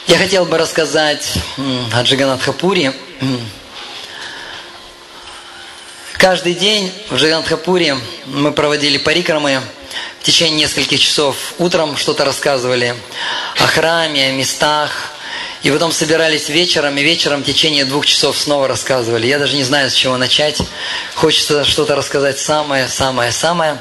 Я хотел бы рассказать о Джаганнатха-пури. Каждый день в Джаганнатха-пури мы проводили парикрамы. В течение нескольких часов утром что-то рассказывали о храме, о местах. И потом собирались вечером, и вечером в течение 2 часов снова рассказывали. Я даже не знаю, с чего начать. Хочется что-то рассказать самое-самое-самое.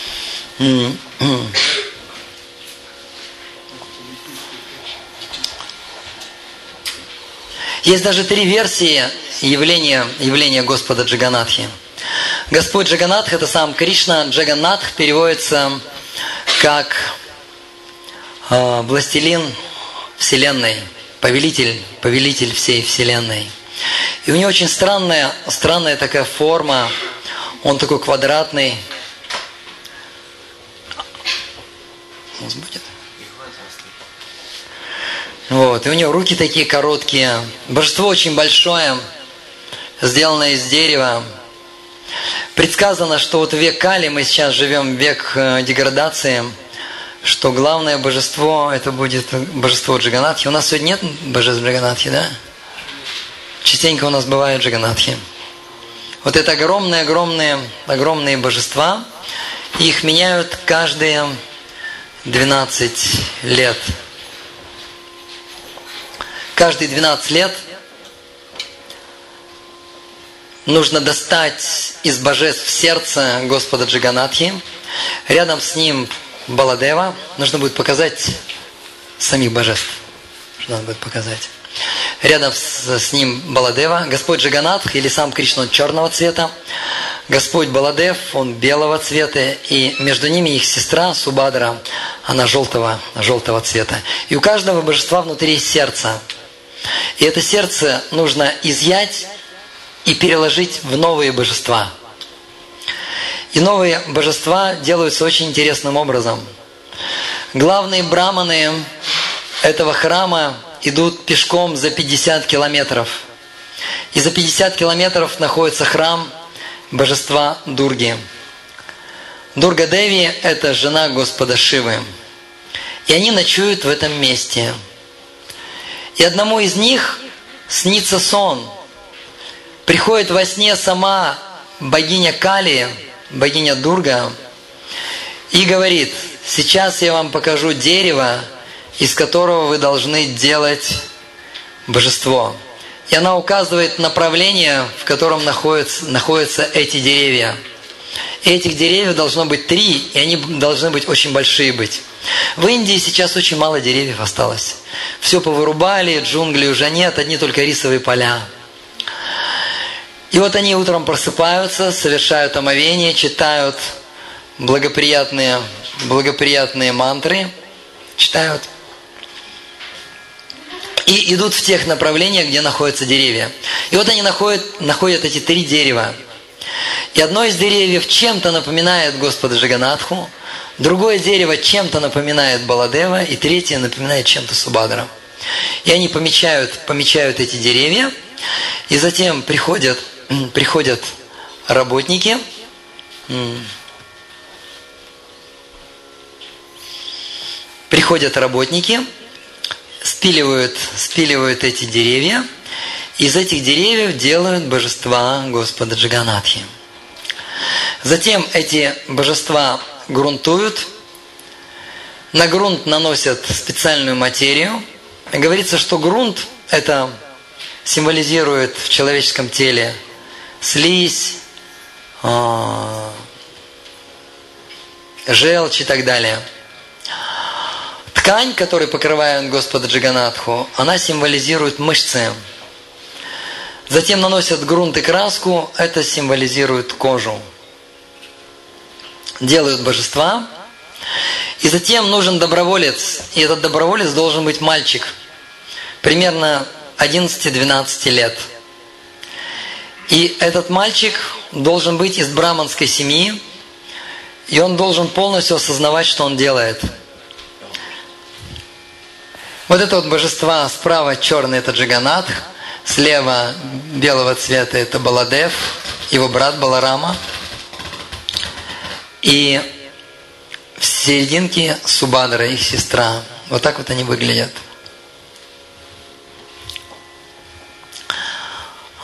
Есть даже 3 версии явления Господа Джаганнатхи. Господь Джаганнатх – это сам Кришна. Джаганнатх переводится как властелин Вселенной, повелитель всей Вселенной. И у него очень странная такая форма. Он такой квадратный. Вот. И у него руки такие короткие. Божество очень большое, сделанное из дерева. Предсказано, что вот в век Кали, мы сейчас живем в век деградации, что главное божество, это будет божество Джаганнатхи. У нас сегодня нет божеств Джаганнатхи, да? Частенько у нас бывают Джаганнатхи. Вот это огромные божества. Их меняют каждые 12 лет. Каждые 12 лет нужно достать из божеств сердце Господа Джаганнатхи. Рядом с ним Баладева. Нужно будет показать самих божеств. Надо будет показать. Рядом с ним Баладева. Господь Джаганнатх или сам Кришна, он черного цвета. Господь Баладев, он белого цвета. И между ними их сестра Субадра, она желтого цвета. И у каждого божества внутри есть сердце. И это сердце нужно изъять и переложить в новые божества. И новые божества делаются очень интересным образом. Главные браманы этого храма идут пешком за 50 километров. И за 50 километров находится храм божества Дурги. Дурга Деви – это жена Господа Шивы. И они ночуют в этом месте. И одному из них снится сон. Приходит во сне сама богиня Кали, богиня Дурга, и говорит: сейчас я вам покажу дерево, из которого вы должны делать божество. И она указывает направление, в котором находятся эти деревья. И этих деревьев должно быть 3, и они должны быть очень большие быть. В Индии сейчас очень мало деревьев осталось. Все повырубали, джунглей уже нет, одни только рисовые поля. И вот они утром просыпаются, совершают омовение, читают благоприятные мантры, читают. И идут в тех направлениях, где находятся деревья. И вот они находят эти 3 дерева. И одно из деревьев чем-то напоминает Господа Джаганнатху, другое дерево чем-то напоминает Баладева, и третье напоминает чем-то Субадру. И они помечают эти деревья, и затем приходят работники, спиливают эти деревья, из этих деревьев делают божества Господа Джаганнатхи. Затем эти божества грунтуют, на грунт наносят специальную материю. И говорится, что грунт это символизирует в человеческом теле слизь, желчь и так далее. Ткань, которой покрывает Господа Джаганнатху, она символизирует мышцы. Затем наносят грунт и краску, это символизирует кожу. Делают божества. И затем нужен доброволец. И этот доброволец должен быть мальчик. Примерно 11-12 лет. И этот мальчик должен быть из браманской семьи. И он должен полностью осознавать, что он делает. Вот это вот божества справа черный – это Джаганнатх. Слева белого цвета – это Баладев, его брат Баларама. И в серединке Субадра, их сестра. Вот так вот они выглядят.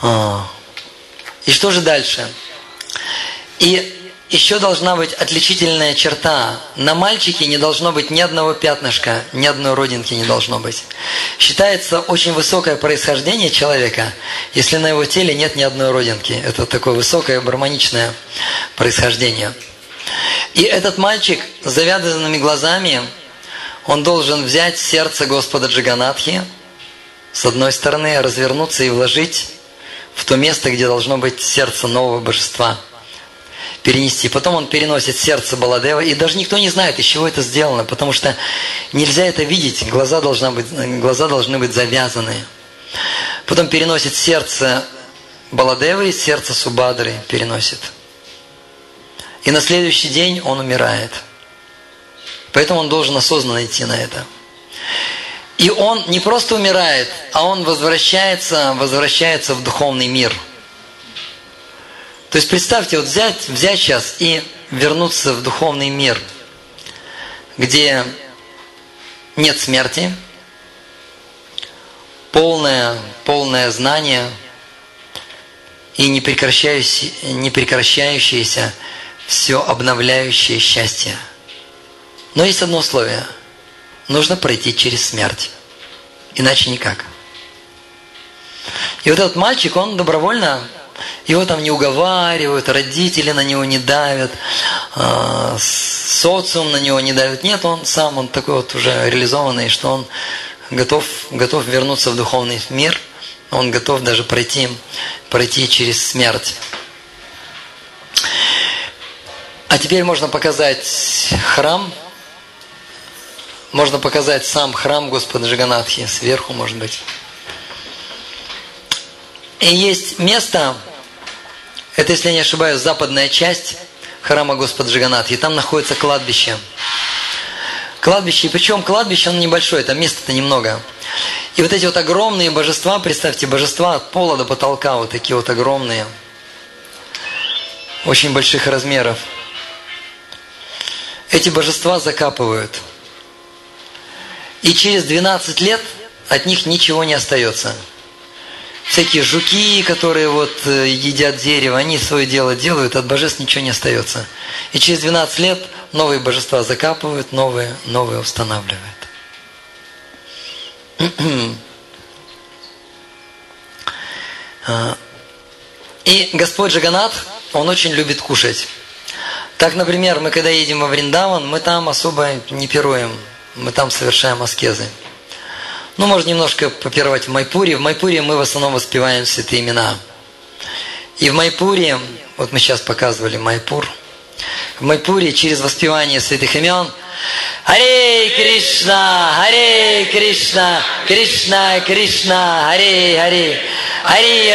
И что же дальше? И еще должна быть отличительная черта. На мальчике не должно быть ни одного пятнышка, ни одной родинки не должно быть. Считается очень высокое происхождение человека, если на его теле нет ни одной родинки. Это такое высокое гармоничное происхождение. И этот мальчик с завязанными глазами, он должен взять сердце Господа Джаганатхи, с одной стороны, развернуться и вложить в то место, где должно быть сердце нового божества. Перенести. Потом он переносит сердце Баладева, и даже никто не знает, из чего это сделано, потому что нельзя это видеть, глаза должны быть завязаны. Потом переносит сердце Баладевы и сердце Субадры переносит. И на следующий день он умирает. Поэтому он должен осознанно идти на это. И он не просто умирает, а он возвращается в духовный мир. То есть представьте, вот взять сейчас и вернуться в духовный мир, где нет смерти, полное знание и непрекращающееся все обновляющее счастье. Но есть одно условие. Нужно пройти через смерть. Иначе никак. И вот этот мальчик, он добровольно, его там не уговаривают, родители на него не давят, социум на него не давит. Нет, он сам, он такой вот уже реализованный, что он готов вернуться в духовный мир. Он готов даже пройти через смерть. А теперь можно показать храм. Можно показать сам храм Господа Джаганатхи. Сверху, может быть. И есть место, это, если я не ошибаюсь, западная часть храма Господа Джаганатхи. И там находится кладбище. Кладбище, и причем кладбище, оно небольшое, там места-то немного. И вот эти вот огромные божества, представьте, божества от пола до потолка, вот такие вот огромные, очень больших размеров. Эти божества закапывают. И через 12 лет от них ничего не остается. Всякие жуки, которые вот едят дерево, они свое дело делают, от божеств ничего не остается. И через 12 лет новые божества закапывают, новые устанавливают. И Господь Джаганатх, Он очень любит кушать. Так, например, мы когда едем во Вриндаван, мы там особо не пируем, мы там совершаем аскезы. Ну, можно немножко попировать в Майпуре. В Майпуре мы в основном воспеваем святые имена. И в Майпуре, вот мы сейчас показывали Майпур, в Майпуре через воспевание святых имен Харе Кришна, Кришна Кришна, Харе Харе, Харе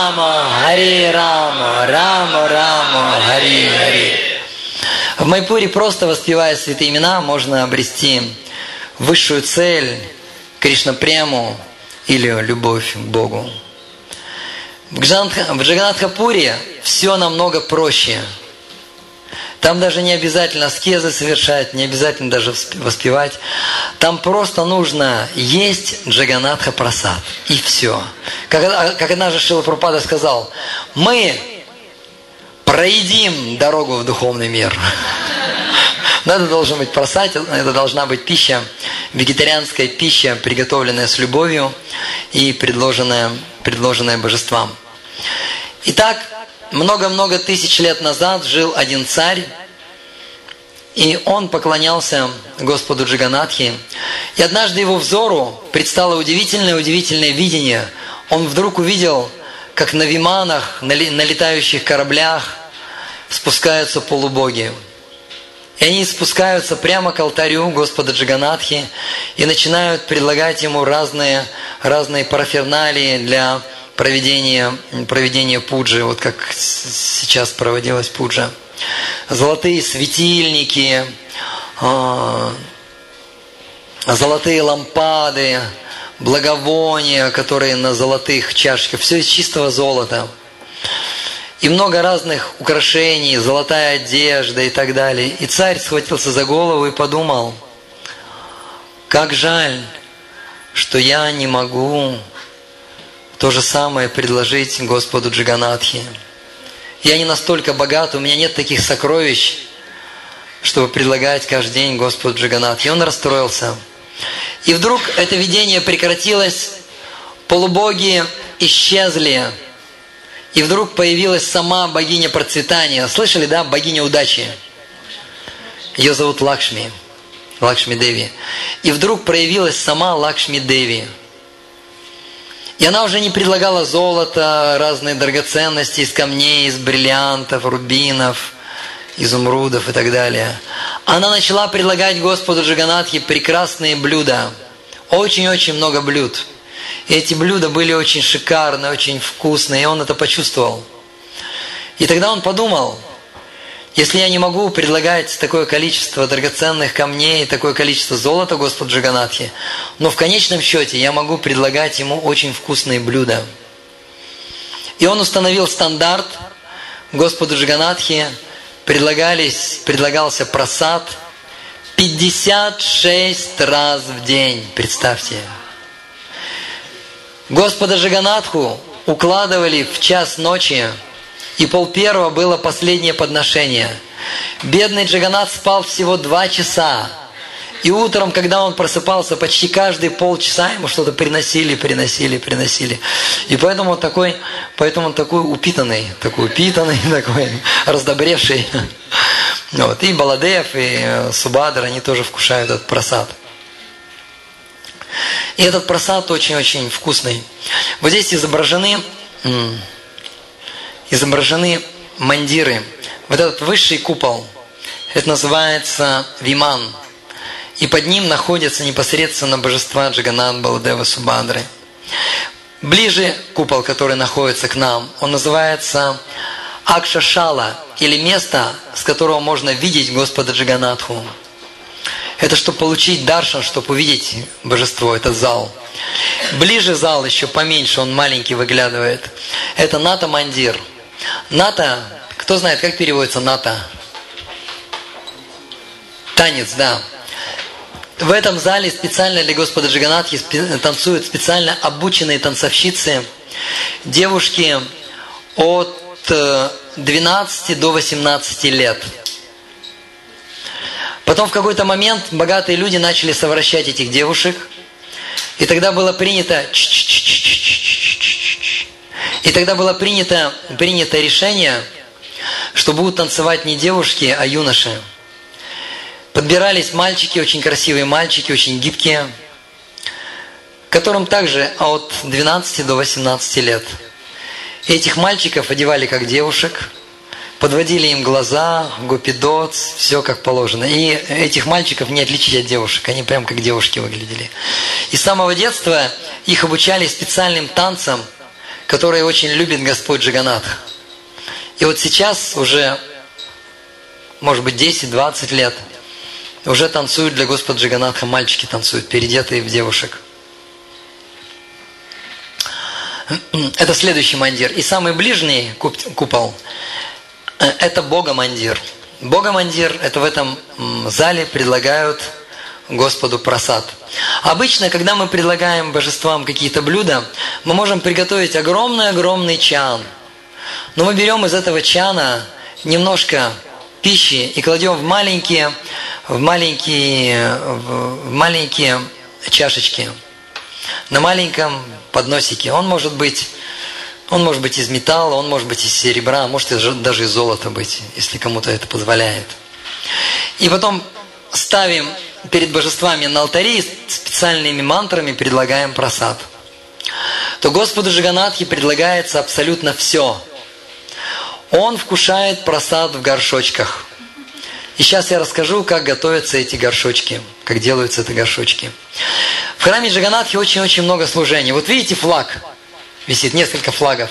Рама, Рама, Харе Харе. В Майпуре, просто воспевая святые имена, можно обрести высшую цель, Кришна-прему или любовь к Богу. В Джаганатхапуре все намного проще. Там даже не обязательно аскезы совершать, не обязательно даже воспевать. Там просто нужно есть Джаганатха Прасад. И все. Как однажды Шрила Прабхупада сказал, мы проедим дорогу в духовный мир. Но это должен быть прасад, это должна быть пища, вегетарианская пища, приготовленная с любовью и предложенная божествам. Итак, много-много тысяч лет назад жил один царь, и он поклонялся Господу Джаганатхи. И однажды его взору предстало удивительное видение. Он вдруг увидел, как на виманах, на летающих кораблях спускаются полубоги. И они спускаются прямо к алтарю Господа Джаганатхи и начинают предлагать ему разные параферналии для проведения пуджи, вот как сейчас проводилась пуджа. Золотые светильники, золотые лампады, благовония, которые на золотых чашках, все из чистого золота. И много разных украшений, золотая одежда и так далее. И царь схватился за голову и подумал, как жаль, что я не могу то же самое предложить Господу Джаганатхи. Я не настолько богат, у меня нет таких сокровищ, чтобы предлагать каждый день Господу Джаганатхи. И он расстроился. И вдруг это видение прекратилось, полубоги исчезли, и вдруг появилась сама богиня процветания. Слышали, да? Богиня удачи. Ее зовут Лакшми. Лакшми Деви. И вдруг проявилась сама Лакшми Деви. И она уже не предлагала золото, разные драгоценности из камней, из бриллиантов, рубинов, изумрудов и так далее. Она начала предлагать Господу Джаганатхи прекрасные блюда. Очень-очень много блюд. И эти блюда были очень шикарные, очень вкусные, и он это почувствовал. И тогда он подумал, если я не могу предлагать такое количество драгоценных камней, такое количество золота Господу Джаганатхи, но в конечном счете я могу предлагать ему очень вкусные блюда. И он установил стандарт. Господу Джаганатхи предлагался прасад 56 раз в день. Представьте. Господа Джаганатху укладывали в час ночи, и 12:30 было последнее подношение. Бедный Джаганат спал всего 2 часа. И утром, когда он просыпался, почти каждые полчаса ему что-то приносили. И поэтому он такой упитанный, такой раздобревший. Вот. И Баладев, и Субадра, они тоже вкушают этот прасад. И этот прасад очень-очень вкусный. Вот здесь изображены мандиры. Вот этот высший купол, это называется Виман. И под ним находятся непосредственно божества Джаганат, Баладева, Субадры. Ближе купол, который находится к нам, он называется Акшашала, или место, с которого можно видеть Господа Джаганатху. Это чтобы получить даршан, чтобы увидеть божество, этот зал. Ближе зал, еще поменьше, он маленький выглядывает. Это Ната Мандир. Ната, кто знает, как переводится Ната? Танец, да. В этом зале специально для Господа Джаганатхи танцуют специально обученные танцовщицы, девушки от 12 до 18 лет. Потом в какой-то момент богатые люди начали совращать этих девушек, и тогда было принято решение, что будут танцевать не девушки, а юноши. Подбирались мальчики, очень красивые мальчики, очень гибкие, которым также от 12 до 18 лет. И этих мальчиков одевали как девушек, подводили им глаза, гопидоц, все как положено. И этих мальчиков не отличить от девушек, они прям как девушки выглядели. И с самого детства их обучали специальным танцам, которые очень любит Господь Джаганат. И вот сейчас уже, может быть, 10-20 лет, уже танцуют для Господа Джаганатха, мальчики танцуют, переодетые в девушек. Это следующий мандир. И самый ближний купол – это Бога-мандир. Бога-мандир – это в этом зале предлагают Господу прасад. Обычно, когда мы предлагаем божествам какие-то блюда, мы можем приготовить огромный-огромный чан. Но мы берем из этого чана немножко пищи и кладем в маленькие чашечки, на маленьком подносике. Он может быть из металла, он может быть из серебра, может даже из золота быть, если кому-то это позволяет. И потом ставим перед божествами на алтаре и специальными мантрами предлагаем прасад. То Господу Джаганатхи предлагается абсолютно все. Он вкушает прасад в горшочках. И сейчас я расскажу, как готовятся эти горшочки, как делаются эти горшочки. В храме Джаганатхи очень-очень много служений. Вот видите, флаг висит, несколько флагов.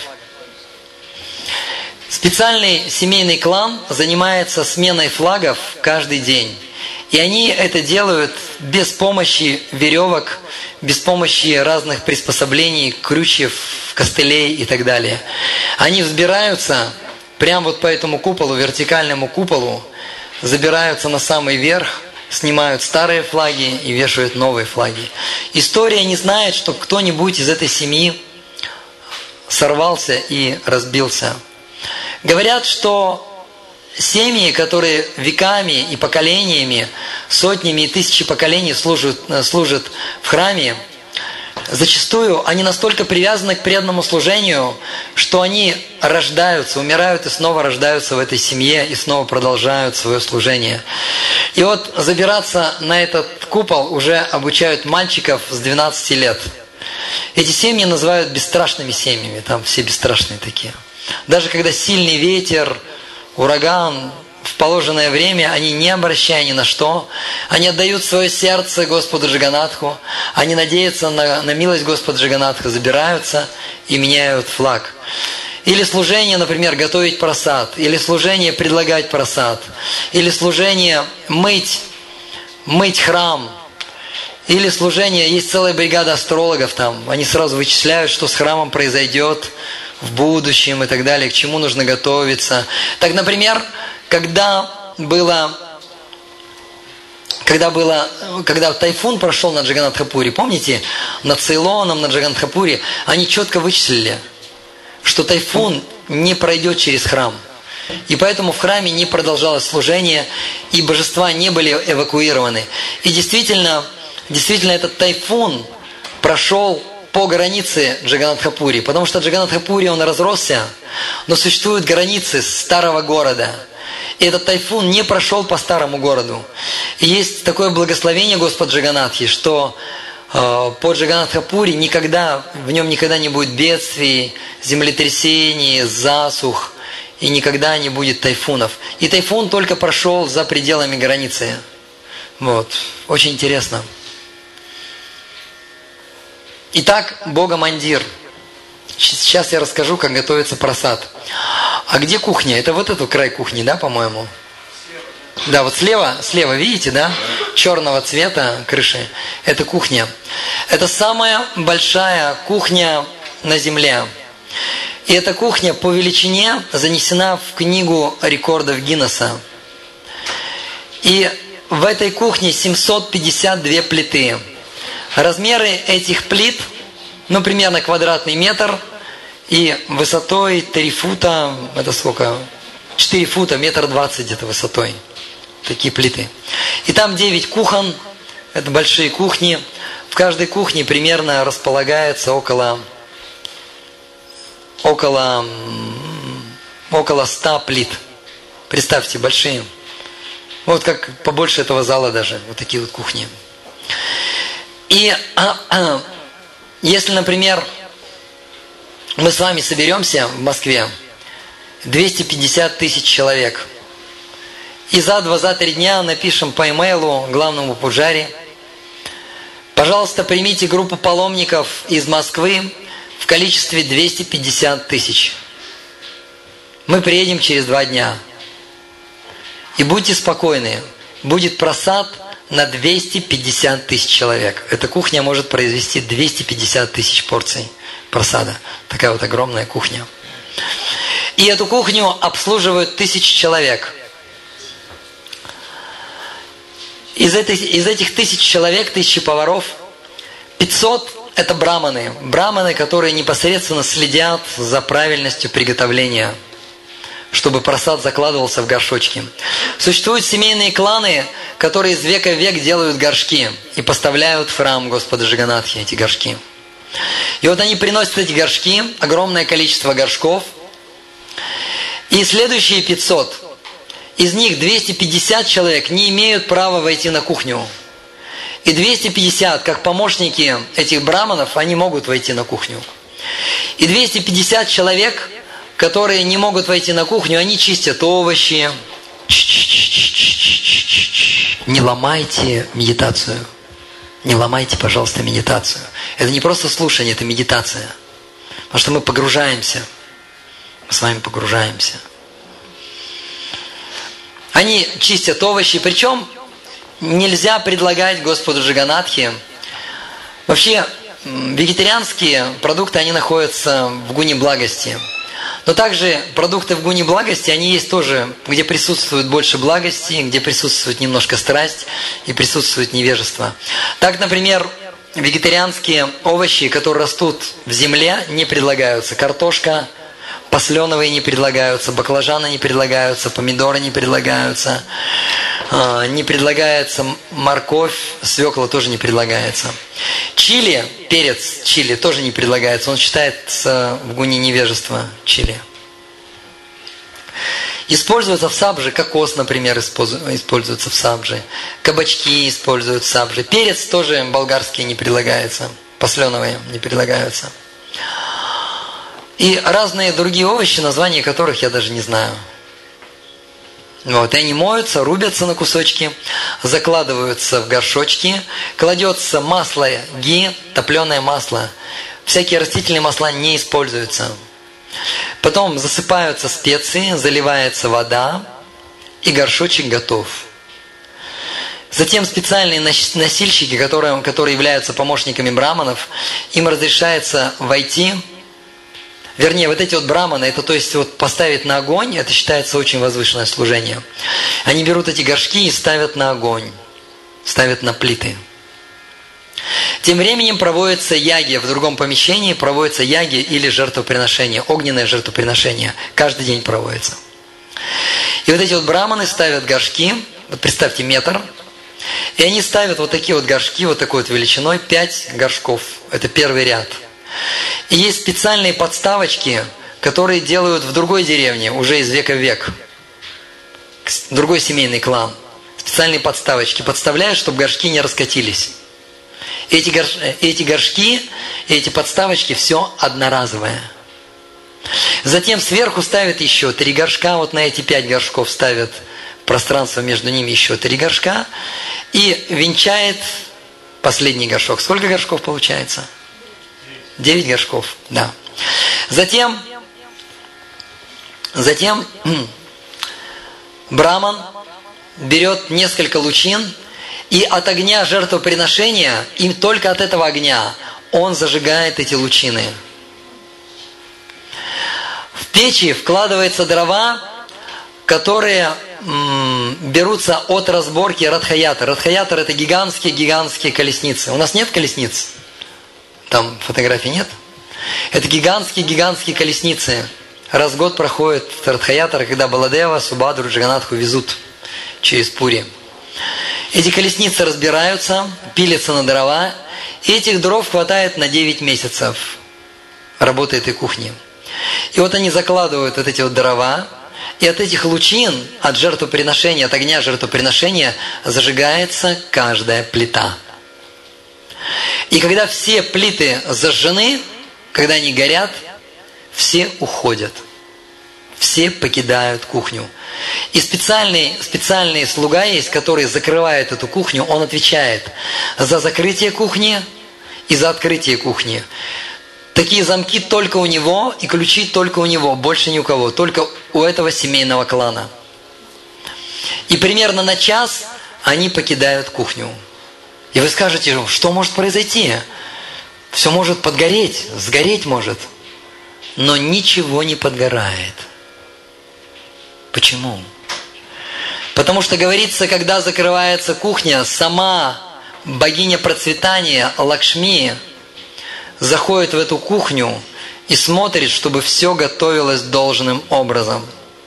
Специальный семейный клан занимается сменой флагов каждый день. И они это делают без помощи веревок, без помощи разных приспособлений, крючев, костылей и так далее. Они взбираются прямо вот по этому куполу, вертикальному куполу, забираются на самый верх, снимают старые флаги и вешают новые флаги. История не знает, что кто-нибудь из этой семьи сорвался и разбился. Говорят, что семьи, которые веками и поколениями, сотнями и тысячи поколений служат в храме, зачастую они настолько привязаны к преданному служению, что они рождаются, умирают и снова рождаются в этой семье и снова продолжают свое служение. И вот забираться на этот купол уже обучают мальчиков с 12 лет. Эти семьи называют бесстрашными семьями, там все бесстрашные такие. Даже когда сильный ветер, ураган, в положенное время, они не обращая ни на что, они отдают свое сердце Господу Джаганатху, они надеются на милость Господа Джаганатха, забираются и меняют флаг. Или служение, например, готовить прасад, или служение предлагать прасад, или служение мыть храм, или служение, есть целая бригада астрологов там, они сразу вычисляют, что с храмом произойдет в будущем и так далее, к чему нужно готовиться. Так, например, когда тайфун прошел на Джаганатхапури, помните, над Цейлоном, на Джаганатхапури, они четко вычислили, что тайфун не пройдет через храм. И поэтому в храме не продолжалось служение, и божества не были эвакуированы. И действительно этот тайфун прошел по границе Джаганатхапури, потому что Джаганатхапури, он разросся, но существуют границы старого города. И этот тайфун не прошел по старому городу. И есть такое благословение Господа Джаганатхи, что по Джаганатхапури в нем никогда не будет бедствий, землетрясений, засух, и никогда не будет тайфунов. И тайфун только прошел за пределами границы. Вот. Очень интересно. Итак, Бога-мандир. Сейчас я расскажу, как готовится прасад. А где кухня? Это вот этот край кухни, да, по-моему? Да, вот слева, видите, да? Черного цвета крыши. Это кухня. Это самая большая кухня на земле. И эта кухня по величине занесена в книгу рекордов Гиннесса. И в этой кухне 752 плиты. Размеры этих плит, примерно квадратный метр, и высотой 3 фута, это сколько? 4 фута, 1,20 м где-то высотой. Такие плиты. И там 9 кухон, это большие кухни. В каждой кухне примерно располагается около 100 плит. Представьте, большие. Вот как побольше этого зала даже, вот такие вот кухни. И если, например, мы с вами соберемся в Москве, 250 тысяч человек, и за 2-3 дня напишем по имейлу главному пуджари: пожалуйста, примите группу паломников из Москвы в количестве 250 тысяч. Мы приедем через 2 дня. И будьте спокойны, будет прасад на 250 тысяч человек. Эта кухня может произвести 250 тысяч порций прасада. Такая вот огромная кухня. И эту кухню обслуживают 1000 человек. Из этих 1000 человек, 1000 поваров, 500 это браманы. Браманы, которые непосредственно следят за правильностью приготовления, чтобы прасад закладывался в горшочки. Существуют семейные кланы, которые из века в век делают горшки и поставляют в храм Господа Джаганатхи эти горшки. И вот они приносят эти горшки, огромное количество горшков, и следующие 500, из них 250 человек не имеют права войти на кухню. И 250, как помощники этих браманов, они могут войти на кухню. И 250 человек, которые не могут войти на кухню, они чистят овощи. Не ломайте медитацию. Не ломайте, пожалуйста, медитацию. Это не просто слушание, это медитация. Потому что мы погружаемся. Мы с вами погружаемся. Они чистят овощи. Причем нельзя предлагать Господу Джаганатхе. Вообще, вегетарианские продукты, они находятся в гуне благости. Но также продукты в гуне благости, они есть тоже, где присутствует больше благости, где присутствует немножко страсть и присутствует невежество. Так, например, вегетарианские овощи, которые растут в земле, не предлагаются. Картошка, посленовые не предлагаются, баклажаны не предлагаются, помидоры не предлагаются, не предлагается морковь, свекла тоже не предлагается. Чили, перец чили тоже не предлагается, он считается в гуне невежества чили. Используется в сабже, кокос, например, используется в сабже, кабачки используют в сабже, перец тоже болгарский не предлагается, посленовые не предлагаются. И разные другие овощи, названия которых я даже не знаю. Вот, и они моются, рубятся на кусочки, закладываются в горшочки, кладется масло ги, топленое масло. Всякие растительные масла не используются. Потом засыпаются специи, заливается вода, и горшочек готов. Затем специальные носильщики, которые являются помощниками браманов, им разрешается войти. Вернее, вот эти вот браманы, это то есть вот поставить на огонь, это считается очень возвышенное служение. Они берут эти горшки и ставят на огонь, ставят на плиты. Тем временем проводится яги, в другом помещении проводятся яги или жертвоприношения, огненное жертвоприношение, каждый день проводится. И вот эти вот браманы ставят горшки, вот представьте метр, и они ставят вот такие вот горшки, вот такой вот величиной, 5 горшков, это первый ряд. И есть специальные подставочки, которые делают в другой деревне, уже из века в век. Другой семейный клан. Специальные подставочки подставляют, чтобы горшки не раскатились. Эти горшки, эти подставочки, все одноразовое. Затем сверху ставят еще 3 горшка, вот на эти 5 горшков ставят пространство между ними еще 3 горшка. И венчает последний горшок. Сколько горшков получается? 9 горшков, да. Затем браман берет несколько лучин, и от огня жертвоприношения, и только от этого огня, он зажигает эти лучины. В печи вкладываются дрова, которые берутся от разборки радхаятар. Радхаятар — это гигантские колесницы. У нас нет колесниц? Там фотографий нет? Это гигантские колесницы. Раз в год проходит радхаятара, когда Баладева, Субадру, Джаганатху везут через Пури. Эти колесницы разбираются, пилятся на дрова, и этих дров хватает на 9 месяцев работы этой кухни. И вот они закладывают вот эти вот дрова, и от этих лучин, от жертвоприношения, от огня жертвоприношения зажигается каждая плита. И когда все плиты зажжены, когда они горят, все уходят. Все покидают кухню. И специальный слуга есть, который закрывает эту кухню, он отвечает за закрытие кухни и за открытие кухни. Такие замки только у него и ключи только у него, больше ни у кого, только у этого семейного клана. И примерно на час они покидают кухню. И вы скажете, что может произойти? Все может подгореть, сгореть может. Но ничего не подгорает. Почему? Потому что говорится, когда закрывается кухня, сама богиня процветания Лакшми заходит в эту кухню и смотрит, чтобы все готовилось должным образом.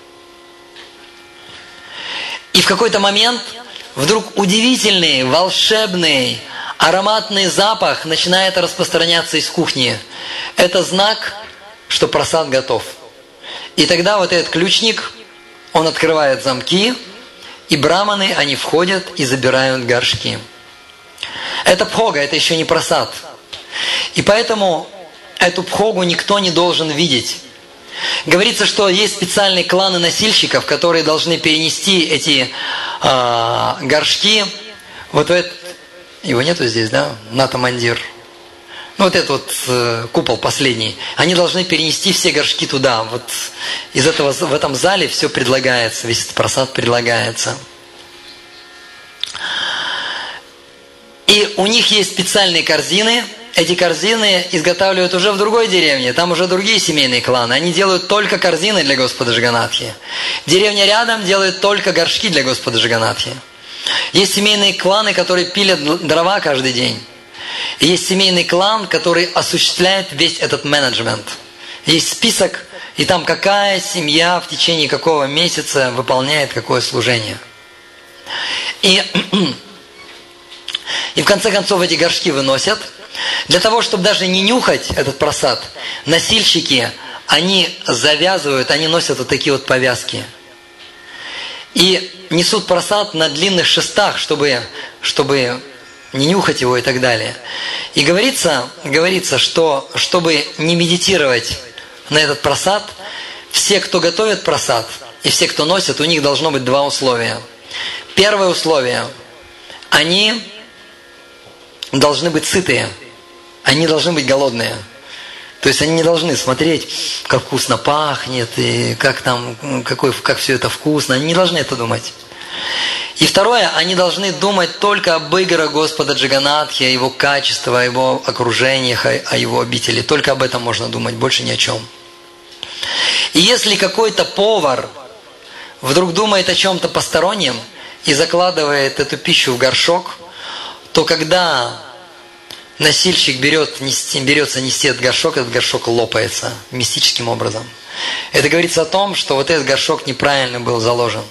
И в какой-то момент вдруг удивительный, волшебный, ароматный запах начинает распространяться из кухни. Это знак, что прасад готов. И тогда вот этот ключник, он открывает замки, и браманы, они входят и забирают горшки. Это пхога, это еще не прасад. И поэтому эту пхогу никто не должен видеть. Говорится, что есть специальные кланы носильщиков, которые должны перенести эти горшки. Вот в этот, его нету здесь, да? Ната Мандир. Ну, вот этот вот купол последний. Они должны перенести все горшки туда. Вот из этого, в этом зале все предлагается, весь этот прасад предлагается. И у них есть специальные корзины. Эти корзины изготавливают уже в другой деревне. Там уже другие семейные кланы. Они делают только корзины для Господа Джаганатхи. Деревня рядом делает только горшки для Господа Джаганатхи. Есть семейные кланы, которые пилят дрова каждый день. И есть семейный клан, который осуществляет весь этот менеджмент. Есть список, и там какая семья в течение какого месяца выполняет какое служение. И в конце концов эти горшки выносят. Для того, чтобы даже не нюхать этот просад, носильщики, они завязывают, они носят вот такие вот повязки. И несут просад на длинных шестах, чтобы не нюхать его и так далее. И говорится, что чтобы не медитировать на этот просад, все, кто готовит просад, и все, кто носит, у них должно быть два условия. Первое условие – они должны быть сытые, они должны быть голодные. То есть они не должны смотреть, как вкусно пахнет, и как все это вкусно. Они не должны это думать. И второе, они должны думать только об играх Господа Джаганатхи, о его качестве, о его окружениях, о его обители. Только об этом можно думать, больше ни о чем. И если какой-то повар вдруг думает о чем-то постороннем и закладывает эту пищу в горшок, то когда носильщик берется нести этот горшок лопается мистическим образом. Это говорится о том, что вот этот горшок неправильно был заложен.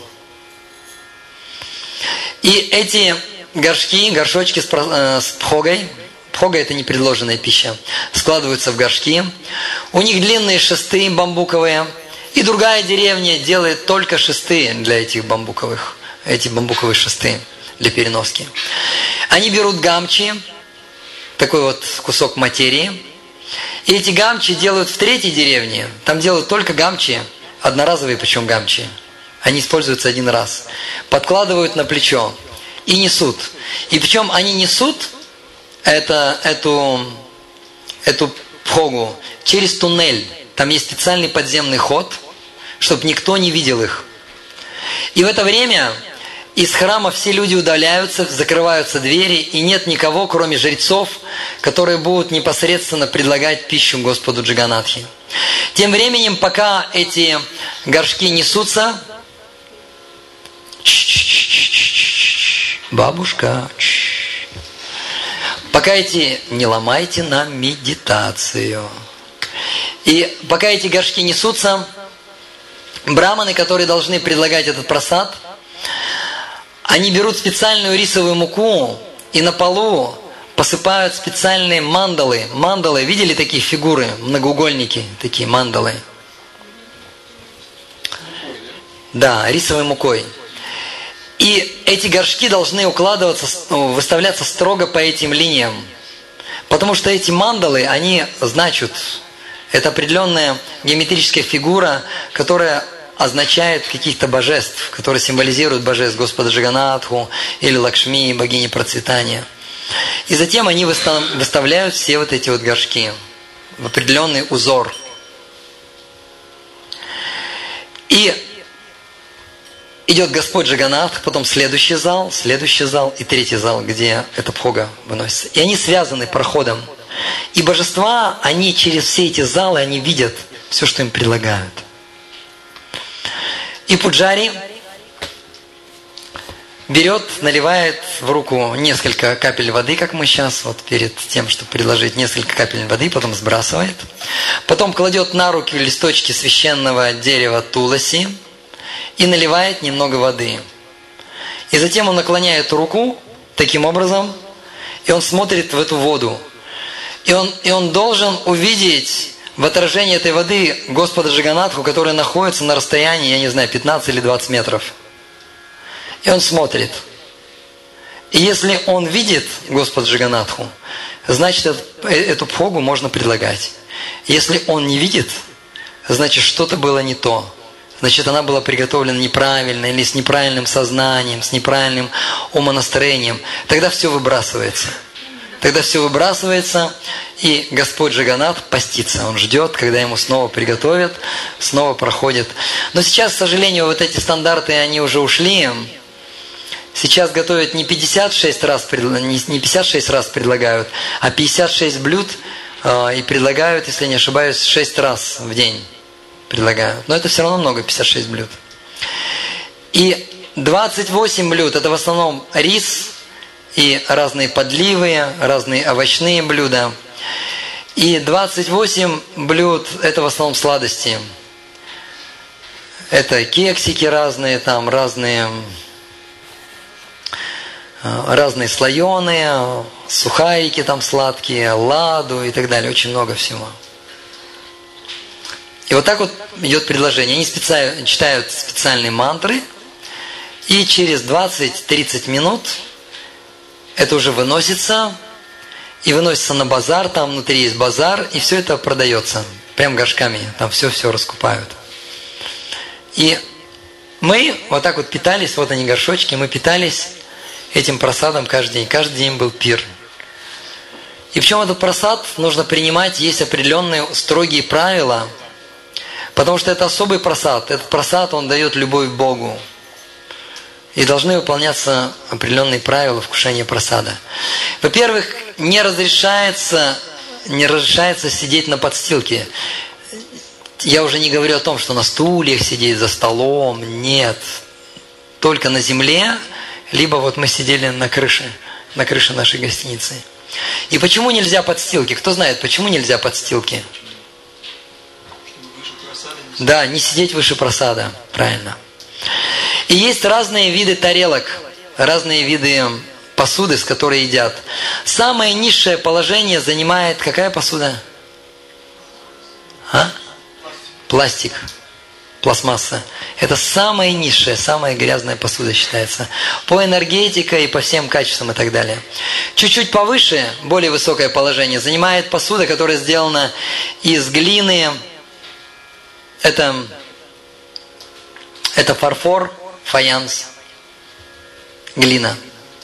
И эти горшочки с пхогой, пхога это не предложенная пища, складываются в горшки. У них длинные шесты бамбуковые. И другая деревня делает только шесты для эти бамбуковые шесты для переноски. Они берут гамчи, такой вот кусок материи. И эти гамчи делают в третьей деревне. Там делают только гамчи, одноразовые причем гамчи. Они используются один раз. Подкладывают на плечо и несут. И причем они несут эту пхогу через туннель. Там есть специальный подземный ход, чтобы никто не видел их. И в это время из храма все люди удаляются, закрываются двери, и нет никого, кроме жрецов, которые будут непосредственно предлагать пищу Господу Джаганатхи. Тем временем, пока эти горшки несутся, бабушка, пока не ломайте нам медитацию. И пока эти горшки несутся, браманы, которые должны предлагать этот прасад, они берут специальную рисовую муку и на полу посыпают специальные мандалы. Мандалы, видели такие фигуры, многоугольники, такие мандалы? Да, рисовой мукой. И эти горшки должны выставляться строго по этим линиям. Потому что эти мандалы, они значат, это определенная геометрическая фигура, которая означает каких-то божеств, которые символизируют божеств Господа Джаганатху или Лакшми, богини процветания. И затем они выставляют все вот эти вот горшки в определенный узор. И идет Господь Джаганатх, потом следующий зал и третий зал, где эта пхога выносится. И они связаны проходом. И божества, они через все эти залы, они видят все, что им предлагают. И пуджари берет, наливает в руку несколько капель воды, как мы сейчас, вот перед тем, чтобы предложить несколько капель воды, потом сбрасывает. Потом кладет на руки листочки священного дерева туласи и наливает немного воды. И затем он наклоняет руку таким образом, и он смотрит в эту воду. И он должен увидеть в отражении этой воды Господа Джаганатху, который находится на расстоянии, я не знаю, 15 или 20 метров. И он смотрит. И если он видит Господа Джаганатху, значит, эту пхогу можно предлагать. Если он не видит, значит, что-то было не то. Значит, она была приготовлена неправильно, или с неправильным сознанием, с неправильным умонастроением. Тогда все выбрасывается. И Господь Джаганатх постится. Он ждет, когда ему снова приготовят, снова проходит. Но сейчас, к сожалению, вот эти стандарты, они уже ушли. Сейчас готовят не 56 раз предлагают, а 56 блюд и предлагают, если не ошибаюсь, 6 раз в день предлагают. Но это все равно много, 56 блюд. И 28 блюд, это в основном рис, и разные подливы, разные овощные блюда. И 28 блюд – это в основном сладости. Это кексики разные, там разные слоеные, сухарики там сладкие, ладу и так далее. Очень много всего. И вот так вот идет предложение. Они читают специальные мантры, и через 20-30 минут это уже выносится, и выносится на базар, там внутри есть базар, и все это продается. Прям горшками, там все раскупают. И мы вот так вот питались, вот они горшочки, мы питались этим просадом каждый день. Каждый день был пир. И в чем этот просад нужно принимать, есть определенные строгие правила, потому что это особый просад. Этот просад, он дает любовь к Богу. И должны выполняться определенные правила вкушения просада. Во-первых, не разрешается сидеть на подстилке. Я уже не говорю о том, что на стульях сидеть, за столом. Нет. Только на земле, либо вот мы сидели на крыше нашей гостиницы. И почему нельзя подстилки? Кто знает, почему нельзя подстилки? Да, не сидеть выше просада. Правильно. И есть разные виды тарелок, разные виды посуды, с которой едят. Самое низшее положение занимает какая посуда? Пластик, пластмасса. Это самая низшая, самая грязная посуда считается. По энергетике и по всем качествам и так далее. Чуть-чуть повыше, более высокое положение занимает посуда, которая сделана из глины. Это фарфор, фаянс, глина.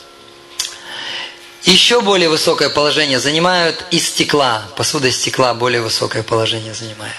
Еще более высокое положение занимают из стекла. Посуда из стекла более высокое положение занимает.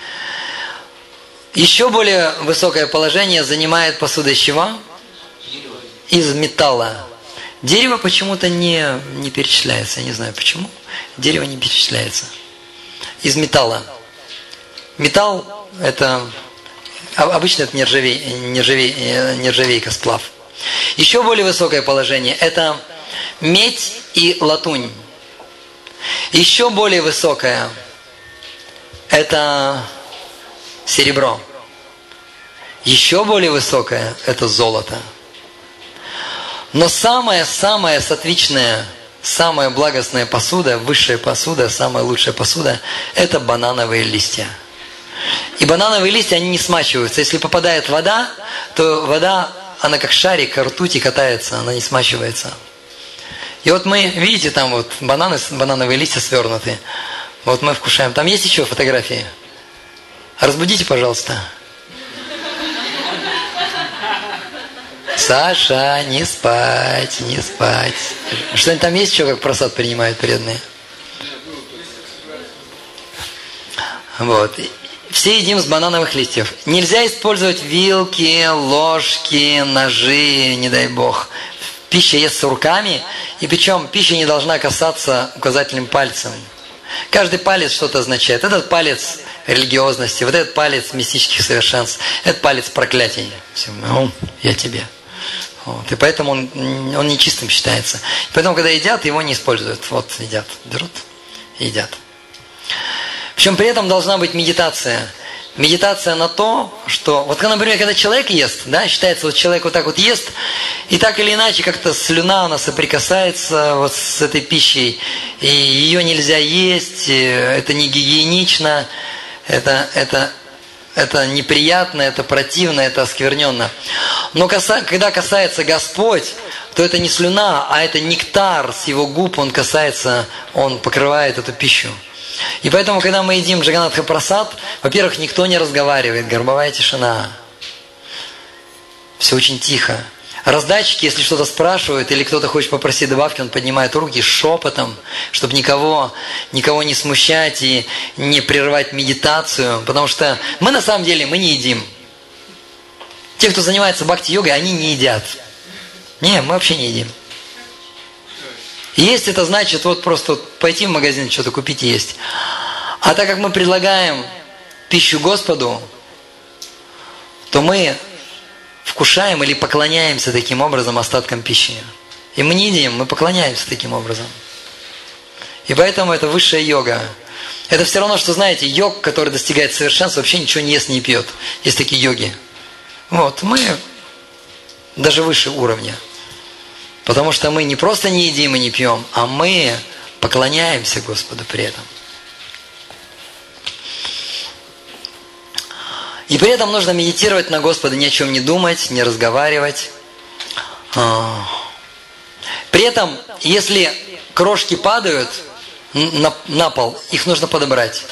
Еще более высокое положение занимает посуда из чего? Из металла. Дерево почему-то не перечисляется. Я не знаю почему. Дерево не перечисляется. Из металла. Металл это... Обычно это нержавейка, сплав. Еще более высокое положение – это медь и латунь. Еще более высокое – это серебро. Еще более высокое – это золото. Но самая сатвичная, самая благостная посуда, высшая посуда, самая лучшая посуда – это банановые листья. И банановые листья, они не смачиваются. Если попадает вода, то вода, она как шарик, ртути катается, она не смачивается. И вот мы, видите, там вот банановые листья свернуты. Вот мы вкушаем. Там есть еще фотографии? Разбудите, пожалуйста. Саша, не спать, не спать. Что-нибудь там есть еще, как просад принимают преданные? Вот. Все едим с банановых листьев. Нельзя использовать вилки, ложки, ножи, не дай бог. Пища естся руками, и причем пища не должна касаться указательным пальцем. Каждый палец что-то означает. Этот палец религиозности, вот этот палец мистических совершенств, этот палец проклятий. Я тебе. Вот. И поэтому он нечистым считается. Поэтому, когда едят, его не используют. Вот едят, берут и едят. Причем при этом должна быть медитация. Медитация на то, что... Вот, например, когда человек ест, да, считается, вот человек вот так вот ест, и так или иначе как-то слюна у нас соприкасается вот с этой пищей, и ее нельзя есть, это не гигиенично, это неприятно, это противно, это оскверненно. Но когда касается Господь, то это не слюна, а это нектар с его губ, он покрывает эту пищу. И поэтому, когда мы едим Джаганатха Прасад, во-первых, никто не разговаривает, гробовая тишина. Все очень тихо. Раздатчики, если что-то спрашивают, или кто-то хочет попросить добавки, он поднимает руки шепотом, чтобы никого не смущать и не прерывать медитацию. Потому что мы на самом деле, мы не едим. Те, кто занимается бхакти-йогой, они не едят. Не, мы вообще не едим. Есть это значит вот просто пойти в магазин, что-то купить и есть. А так как мы предлагаем пищу Господу, то мы вкушаем или поклоняемся таким образом остаткам пищи. И мы не едим, мы поклоняемся таким образом. И поэтому это высшая йога. Это все равно, что, знаете, йог, который достигает совершенства, вообще ничего не ест, не пьет. Есть такие йоги. Вот, мы даже выше уровня. Потому что мы не просто не едим и не пьем, а мы поклоняемся Господу при этом. И при этом нужно медитировать на Господа, ни о чем не думать, не разговаривать. При этом, если крошки падают на пол, их нужно подобрать.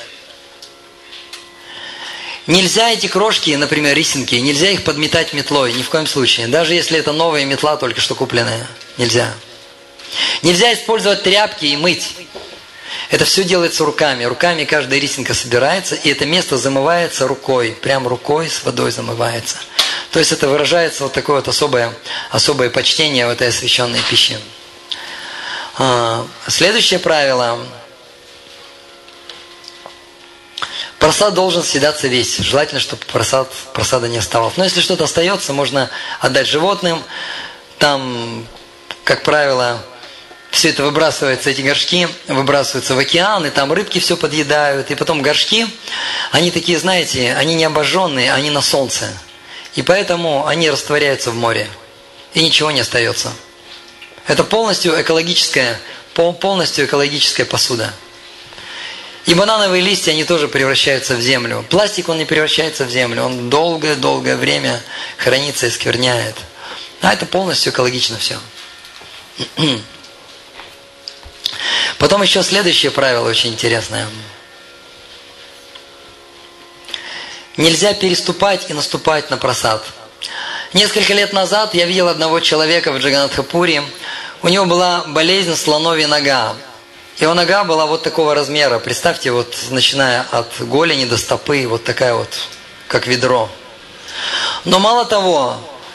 Нельзя эти крошки, например, рисинки, нельзя их подметать метлой, ни в коем случае. Даже если это новая метла, только что купленная. Нельзя. Нельзя использовать тряпки и мыть. Это все делается руками. Руками каждая рисинка собирается, и это место замывается рукой. Прям рукой с водой замывается. То есть это выражается вот такое вот особое почтение в этой освященной пище. Следующее правило. Просад должен съедаться весь. Желательно, чтобы просада не оставалось. Но если что-то остается, можно отдать животным. Там, как правило, все это выбрасывается, эти горшки выбрасываются в океан, и там рыбки все подъедают. И потом горшки, они такие, знаете, они не обожженные, они на солнце. И поэтому они растворяются в море. И ничего не остается. Это полностью экологическая посуда. И банановые листья, они тоже превращаются в землю. Пластик, он не превращается в землю. Он долгое-долгое время хранится и скверняет. А это полностью экологично все. Потом еще следующее правило очень интересное. Нельзя переступать и наступать на просад. Несколько лет назад я видел одного человека в Джаганнатхапури. У него была болезнь слоновья нога. Его нога была вот такого размера. Представьте, вот начиная от голени до стопы, вот такая вот, как ведро. Но мало того,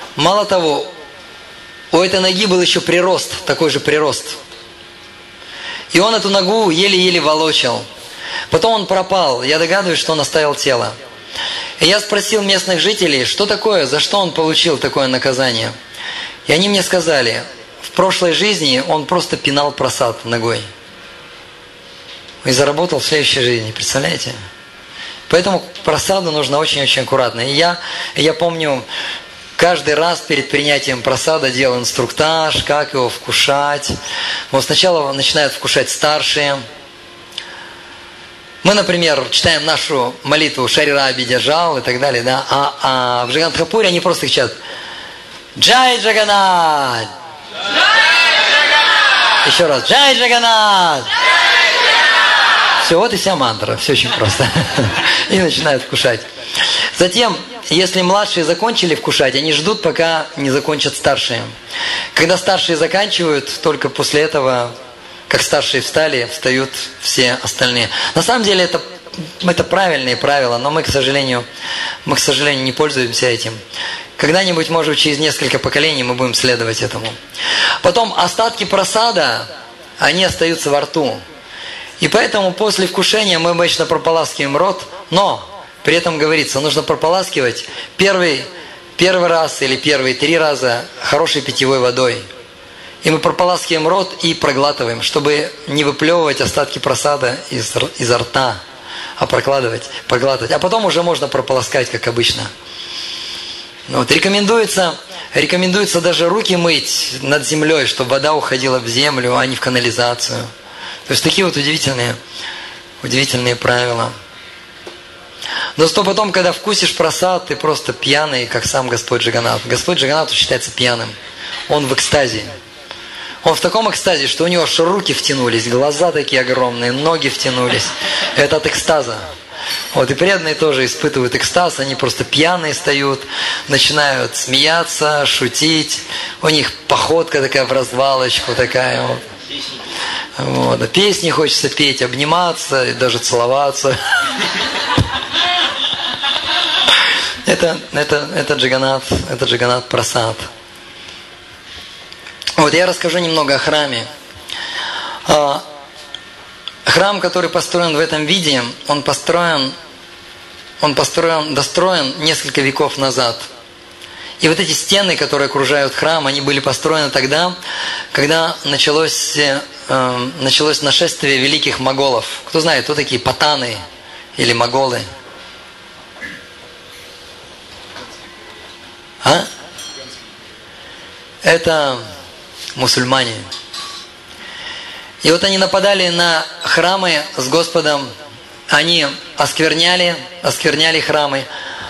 у этой ноги был еще прирост, такой же прирост. И он эту ногу еле-еле волочил. Потом он пропал. Я догадываюсь, что он оставил тело. И я спросил местных жителей, что такое, за что он получил такое наказание. И они мне сказали, в прошлой жизни он просто пинал просад ногой. И заработал в следующей жизни, представляете? Поэтому к просаду нужно очень-очень аккуратно. И я помню, каждый раз перед принятием просада делал инструктаж, как его вкушать. Вот сначала начинают вкушать старшие. Мы, например, читаем нашу молитву «Шарира Абидяжал» и так далее, да? А в Джаганнатхапуре они просто кричат «Джай Джаганнат!» Еще раз «Джай Джаганнат!» Все, вот и вся мантра, все очень просто. И начинают вкушать. Затем, если младшие закончили вкушать, они ждут, пока не закончат старшие. Когда старшие заканчивают, только после этого, как старшие встали, встают все остальные. На самом деле это правильные правила, но мы, к сожалению, не пользуемся этим. Когда-нибудь, может быть, через несколько поколений мы будем следовать этому. Потом остатки просада, они остаются во рту. И поэтому после вкушения мы обычно прополаскиваем рот, но при этом говорится, нужно прополаскивать первый раз или первые 3 раза хорошей питьевой водой. И мы прополаскиваем рот и проглатываем, чтобы не выплевывать остатки просада изо рта, а проглатывать. А потом уже можно прополоскать, как обычно. Вот. Рекомендуется даже руки мыть над землей, чтобы вода уходила в землю, а не в канализацию. То есть такие вот удивительные правила. Но что потом, когда вкусишь просад, ты просто пьяный, как сам Господь Джаганнат. Господь Джаганнат считается пьяным. Он в экстазе. Он в таком экстазе, что у него аж руки втянулись, глаза такие огромные, ноги втянулись. Это от экстаза. Вот и преданные тоже испытывают экстаз, они просто пьяные встают, начинают смеяться, шутить. У них походка такая в развалочку, такая вот. Вот. Песни хочется петь, обниматься и даже целоваться. Это Джаганнат Прасад. Вот я расскажу немного о храме. Храм, который построен в этом виде, он достроен несколько веков назад. И вот эти стены, которые окружают храм, они были построены тогда, когда началось нашествие великих моголов. Кто знает, кто такие патаны или моголы? Это мусульмане. И вот они нападали на храмы с Господом, они оскверняли храмы,